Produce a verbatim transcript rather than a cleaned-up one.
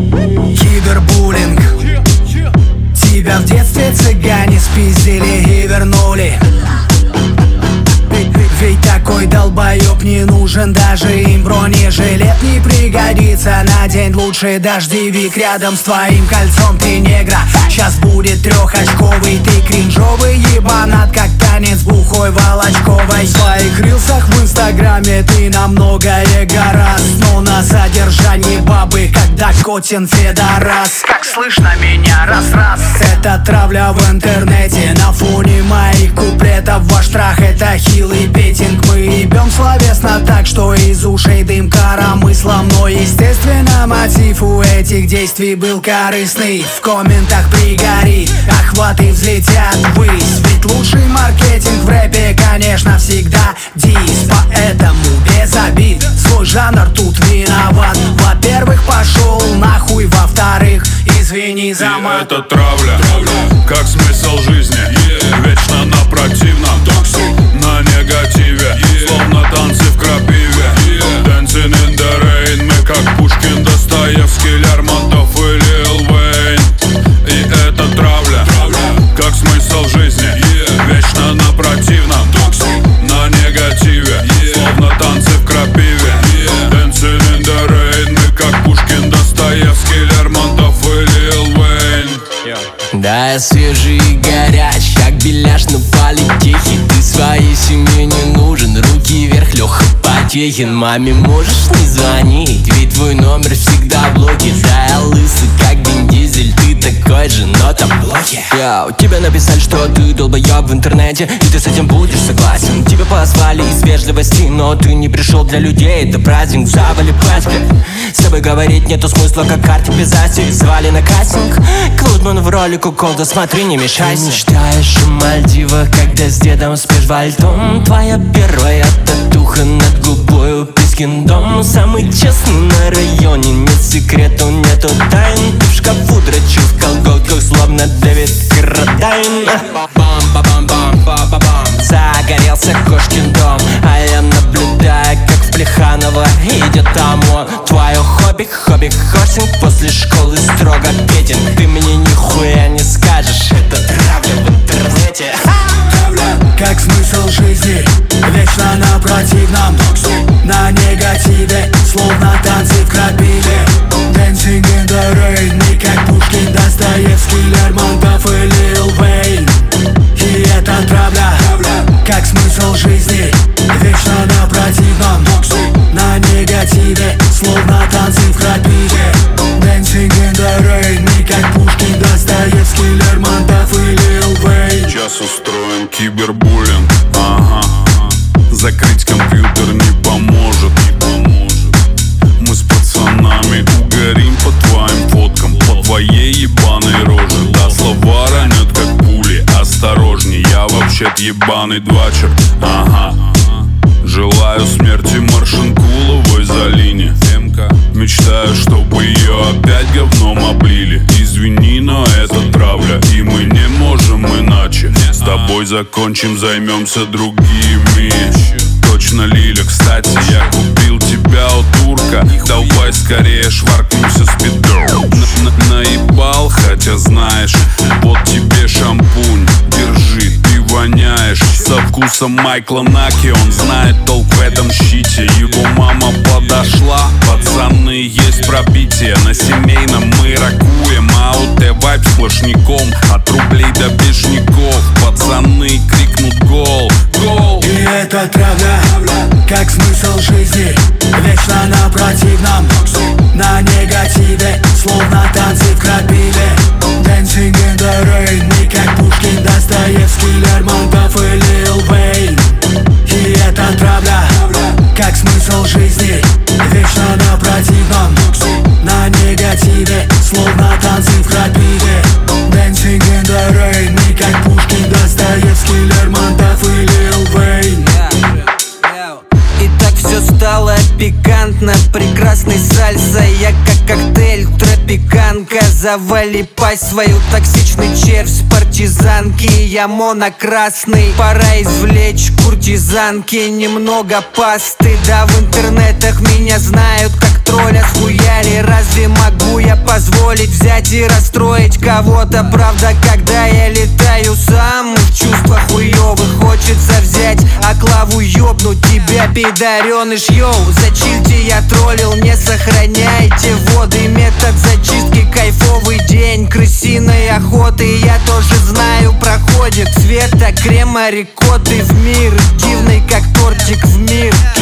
Кибербуллинг. Тебя в детстве цыгане спиздили и вернули. Ведь такой долбоёб не нужен даже им. Бронежилет не пригодится, надень лучше дождевик. Рядом с твоим кольцом ты негра. Сейчас будет трехочковый, ты кринжовый ебанат, как танец бухой волочковой. В своих рилсах в инстаграме ты на многое гораст, но на содержании бабы, когда Котин Федорас. Как слышно меня раз-раз? Это травля в интернете. На фоне моих куплетов ваш страх — это хилый петинг. Мы ебем словесно так, что из ушей дым коромыслом. Но естественно мотив у этих действий был корыстный. В комментах пригори, охваты взлетят ввысь. Ведь лучший маркетинг в рэпе, конечно, всегда дис. Поэтому без обид, свой жанр тут виноват. Во-первых, пошел нахуй, во-вторых, извини за мат. И это травля, травля, как смысл жизни, yeah. Вечно на противном, на негативе, yeah. Словно танцы в крапиве, yeah. Dancing in the rain. Мы как Пушкин, Достоевский, Лермонтов и Лил Уэйн. И это травля, травля, как смысл жизни, yeah. Вечно на противном, на негативе, yeah. Словно танцы в крапиве, yeah. Dancing in the rain. Мы как Пушкин, Достоевский, Лермонтов и Лил Уэйн. Да, я свежий и горяч, как беляш на политехе. Ты своей семье не нужен, руки вверх, Леха Потехин. Маме можешь не звонить, ведь твой номер всегда в блоке. Да, я лысый, как Вин Дизель, ты такой же, но там блоки. Йоу, тебе написали, что ты долбоёб в интернете, и ты с этим будешь согласен. Тебя позвали из вежливости, но ты не пришел для людей. Это праздник, в завале паспорт. С тобой говорить нету смысла, как карте без асти. Звали на кастинг, Клудман в роли куколда, смотри, не мешайся. Ты мечтаешь о Мальдивах, когда с дедом спишь вальтом. Твоя первая татуха над губою Пискин дом. Самый честный на районе, нет секрету, нету тайн. Ты в шкафу дрочу в колготках, словно Дэвид Каррадайн. Бам-ба-бам-бам-ба-ба-бам. Загорелся кошкин дом, а я наблюдаю, как в Плеханово идет ОМОН. Твое хобби, хобби-хостинг, после школы строго петинг. Ты мне нихуя не скажешь, это травля в интернете. Как смысл жизни, вечно на противном, на негативе, словно танцы в крапиве. Dancing in the rain. Мы как Пушкин, Достоевский, Лермонтов и Лил Уэйн. И это травля, как смысл жизни, вечно на противном, на негативе, словно танцы в крапиве. Dancing in the rain. Мы как Пушкин, Достоевский, Лермонтов и Лил Уэйн. Сейчас устроим кибербуллинг, ага. Закрыть компьютер не поможет, не поможет. Мы с пацанами угорим по твоим фоткам, по твоей ебаной роже. Да, слова ранят как пули, осторожней, я вообще-то ебаный двачер, ага. Желаю смерти Маршинкуловой Залине. Мечтаю, чтобы ее опять говном облили. Извини, но это травля, и мы не можем иначе. С тобой закончим, займемся другими. Точно, Лиля, кстати, я купил тебя у турка. Давай скорее шваркнемся с пидором. Наебал, хотя знаешь, вот тебе шампунь, держи, ты воняешь со вкусом Майкла Наки. Он знает толк в этом щите. Его мама подошла, пацаны, есть пробитие. На семейном мы ракуем, а у Т вайп сплошняком. От рублей до бешняков, пацаны крикнут гол, гол. И это травля, как смысл жизни, вечно на противном, на негативе, словно танцы в крапиве. Dancing in the rain. Мы как Пушкин, Достоевский, Лермонтов и Лил Уэйн. И это травля, как смысл жизни, вечно на противном, на негативе, словно танцы в крапиве. Dancing in the rain. Мы как Пушкин, Достоевский, Лермонтов и Лил Уэйн. И так все стало пикантно, прекрасный сальса. Я как коктейль, тропиканка. Завали пасть свою, токсичный червь с партизанки. Я монокрасный, пора извлечь куртизанки. Немного пасты, да в интернетах меня знают как тролля с хуяли. Разве могу я позволить взять и расстроить кого-то. Правда, когда я летаю сам, в чувствах хуёвых хочется взять оклаву, ёбнуть тебя, пидореныш, йоу. Зачильте, я троллил, не сохраняйте воды. Метод зачистки, кайфовый день крысиной охоты. Я тоже знаю, проходит цвета крема рикотты в мир, дивный как тортик в мир.